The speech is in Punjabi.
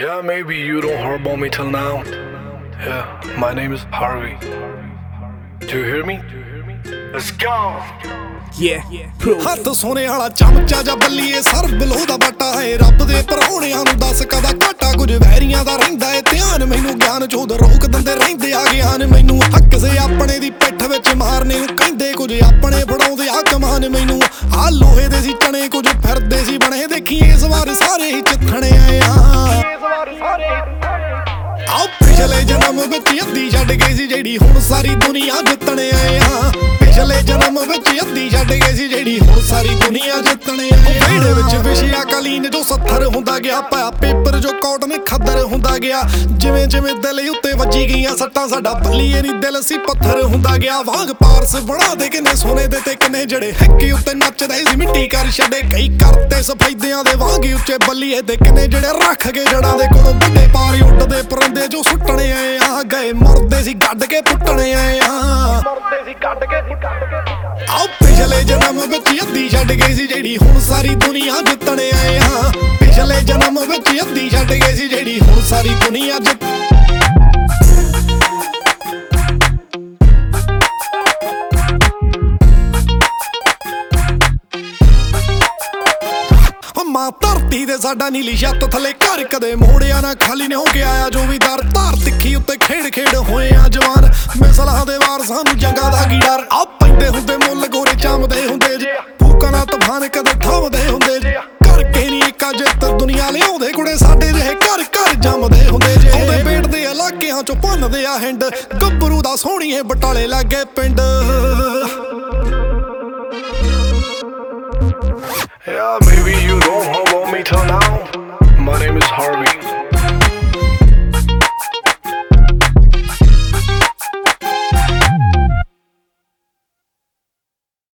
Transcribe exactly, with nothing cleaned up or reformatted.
Yeah, maybe you don't heard about me till now. Yeah, my name is Harvey. Do you hear me? Let's go. Yeah, ਹੱਥ ਸੋਨੇ ਵਾਲਾ ਚਮਚਾ ਜਾਂ ਬੱਲੀਏ ਸਰ ਬਲੋ ਦਾ ਬਾਟਾ ਹੈ ਰੱਬ ਦੇ ਪਰੌਣਿਆਂ ਨੂੰ ਦੱਸ ਕਦਾ ਘਾਟਾ ਕੁਝ ਵੈਰੀਆਂ ਦਾ ਰਹਿੰਦਾ ਏ ਧਿਆਨ ਮੈਨੂੰ ਗਿਆਨ ਚੋਦ ਰੋਕ ਦਿੰਦੇ ਰਹਿੰਦੇ ਆ ਗਿਆਨ ਮੈਨੂੰ ਹੱਕ ਸੇ ਆਪਣੇ ਦੀ ਪਿੱਠ ਵਿੱਚ ਮਾਰਨੇ ਨੂੰ ਕਹਿੰਦੇ ਕੁਝ ਆਪਣੇ ਫੜਾਉਂਦੇ ਆ ਕਮਾਨ ਮੈਨੂੰ ਆ ਲੋਹੇ ਦੇ ਸੀ ਚਣੇ ਕੁਝ ਫਿਰਦੇ ਸੀ ਬਣੇ ਦੇਖੀ ਇਸ ਵਾਰ ਸਾਰੇ ਹੀ ਚਿੱਥਣੇ ਆਏ ਆ ਆਓ ਪਿਛਲੇ ਜਨਮ ਵਿੱਚ ਅੱਧੀ ਛੱਡ ਗਈ ਸੀ ਜਿਹੜੀ ਹੁਣ ਸਾਰੀ ਦੁਨੀਆ ਜਿੱਤਣੇ ਆਏ ਆ ਪਿਛਲੇ ਜਨਮ ਵਿੱਚ ਅੱਧੀ ਛੱਡ ਗਈ ਸੀ ਜਿਹੜੀ ਹੁਣ ਸਾਰੀ ਦੁਨੀਆ ਜਿੱਤਣੇ ਆਏ ਆ ਵਿਹੜੇ ਵਿੱਚ ਵਿਸ਼ਿਆ ਕਾਲੀਨ ਜੋ ਸੱਥਰ ਹੁੰਦਾ ਗਿਆ ਪਾਇਆ ਪੇਪਰ ਜੋ ਕਾਟਨ ਖੱਦਰ ਹੁੰਦਾ ਗਿਆ ਜਿਵੇਂ ਜਿਵੇਂ ਦਿਲ ਉੱਤੇ ਵੱਜੀ ਗਈਆਂ ਸੱਟਾਂ ਸਾਡਾ ਬੱਲੀਏ ਨਹੀਂ ਦਿਲ ਸੀ ਪੱਥਰ ਹੁੰਦਾ ਗਿਆ ਵਾਂਗ ਪਾਰਸ ਬਣਾ ਦੇ ਕਿੰਨੇ ਸੋਨੇ ਦੇ ਤੇ ਕਿੰਨੇ ਜਿਹੜੇ ਹੈਕੇ ਉੱਤੇ ਨੱਚਦੇ ਸੀ ਮਿੱਟੀ ਕਰ ਛੱਡੇ ਕਈ ਕਰਤੇ ਸਫੈਦਿਆਂ ਦੇ ਵਾਂਗ ਉੱਚੇ ਬੱਲੀਏ ਦੇ ਕਿੰਨੇ ਜਿਹੜੇ ਰੱਖ ਕੇ ਜੜਾਂ ਦੇ ਕੋਲੋਂ ਵੱਡੇ ਪਾਰੀ ਉੱਡਦੇ ਪਰੰਦੇ ਜੋ ਸੁੱਟਣੇ ਆਏ ਆ ਗਏ ਮਰਦੇ ਸੀ ਗੱਡ ਕੇ ਪੁੱਟਣੇ ਆਏ ਆ ਮਰਦੇ ਸੀ ਗੱਡ ਕੇ ਆਓ ਪਿਛਲੇ ਜਨਮ ਵਿੱਚ ਅੱਧੀ ਛੱਡ ਗਈ ਸੀ ਜਿਹੜੀ ਹੁਣ ਸਾਰੀ ਦੁਨੀਆ ਜਿੱਤਣੇ ਆਏ ਆ ਪਿਛਲੇ ਜਨਮ ਵਿੱਚ ਅੱਧੀ ਛੱਡ ਗਈ ਸੀ ਜਿਹੜੀ ਹੁਣ ਸਾਰੀ ਦੁਨੀਆ ਜਿੱਤ ਮਾਂ ਧਰਤੀ ਦੇ ਸਾਡਾ ਨੀਲੀ ਛੱਤ ਥੱਲੇ ਘਰ ਕਦੇ ਮੋੜਿਆ ਨਾ ਖਾਲੀ ਨੇ ਹੋ ਕੇ ਆਇਆ ਜੋ ਵੀ ਦਰ ਧਾਰ ਤਿੱਖੀ ਉੱਤੇ ਖੇਡ ਖੇਡ ਹੋਏ ਆ ਜਵਾਨ ਮਿਸਲਾਂ ਦੇ ਵਾਰ ਸਾਨੂੰ ਜੰਗਾਂ ਦਾ ਕੀ ਡਰ ਆ ਪੈਂਦੇ ਹੁੰਦੇ ਮੁੱਲ ਗੋਰੇ ਚਮਦੇ ਹੁੰਦੇ ਜੇ ਫੂਕਾਂ ਨਾਲ ਤੂਫਾਨ ਕਦੇ ਥੰਮਦੇ ਹੁੰਦੇ ਜੇ ਕਰਕੇ ਨਹੀਂ ਇੱਕ ਜਿੱਤ ਦੁਨੀਆ ਲਿਆਉਂਦੇ ਕੁੜੇ ਸਾਡੇ ਜਿਹੇ ਘਰ ਘਰ ਜੰਮਦੇ ਹੁੰਦੇ ਜੇ ਉਹਦੇ ਪੇਟ ਦੇ ਇਲਾਕਿਆਂ ਚੋਂ ਭੰਨਦੇ ਆ ਹਿੰਡ ਗੱਭਰੂ ਦਾ ਸੋਹਣੀਏ ਬਟਾਲੇ ਲਾਗੇ ਪਿੰਡ Yeah, maybe you don't know about me till now. My name is Harvey.